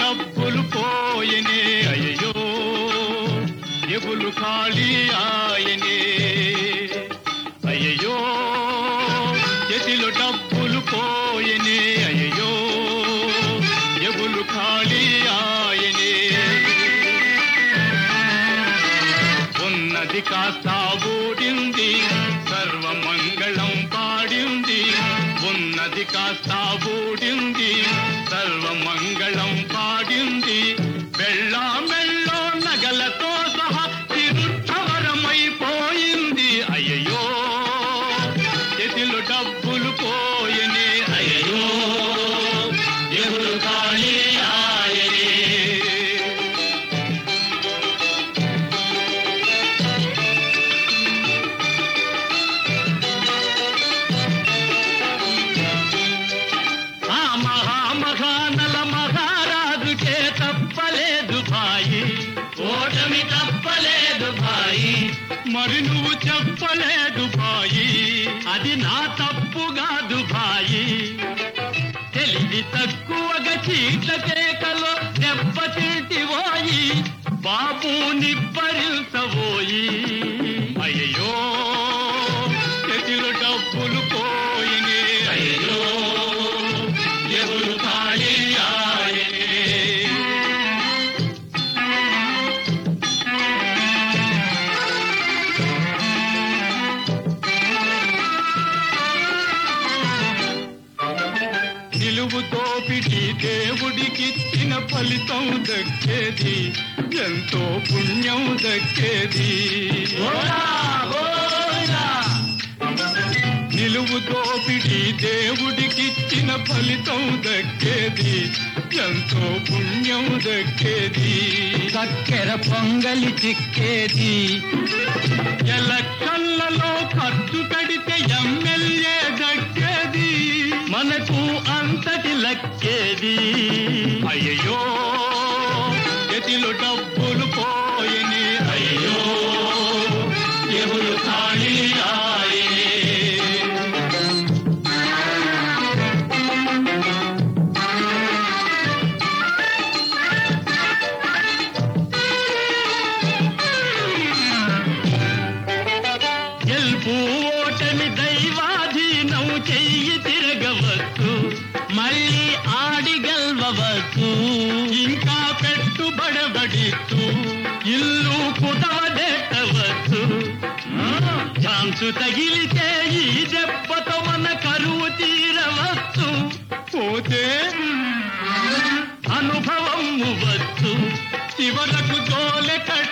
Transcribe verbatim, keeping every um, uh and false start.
డబ్బులు పోయనే అయ్యో జేబులు ఖాళీ ఆయనే అయ్యో చేతిలో డబ్బులు పోయనే అయ్యో జేబులు ఖాళీ ఆయనే ఉన్నది కాస్త ఊడింది సర్వమంగళం పాడింది ఉన్నది కాస్త ఊడింది సర్వమంగళం పాడింది మెళ్ళ మెళ్ళో నగలతో సహా తిరుక్షవరమైపోయింది అయ్యో చేతిలో డబ్బులు పోయనే అయ్యో జేబులు ఖాళీ ఆయనే మహామహానల మహారాజుకే తప్పలేదు భాయి ఓటమి తప్పలేదు భాయి మరి నువ్వు చెప్పలేదు భాయి అది నా తప్పు కాదు భాయి తెలివి తక్కువగా చీట్ల కేకలో దెబ్బతింటివోయి బాబుని భరించబోయి అయ్యో చేతిలో డబ్బులు పోయినే అయ్యో జేబులు ఖాళీ ఆయనే నిలువు తోపిటి దేవుడికిచ్చిన ఫలితం దక్కేది ఎంతో పుణ్యం దక్కేది నిలువు దోపిడి దేవుడికిచ్చిన ఫలితం దక్కేది ఎంతో పుణ్యం దక్కేది చక్కెర పొంగలి చిక్కేది ఎలక్షన్లలో ఖర్చు పెడితే ఎమ్మెల్యే దక్కేది మనకు అంతటి లక్కేది అయ్యో చేతిలో డబ్బులు పోయని అయ్యో జేబులు ఖాళీ ఆయనే గెలుపు ఓటమి దైవాధీనం చెయ్యి తిరగవచ్చు మళ్ళీ ఆడి గెలవచ్చు ఇంకా పెట్టుబడబడిస్తూ ఇల్లు కుదవదెట్టవచ్చు ఛాన్సు తగిలితే ఈ దెబ్బతో మన కరువు తీరవచ్చు పోతే అనుభవం వచ్చు చివరకు జోలె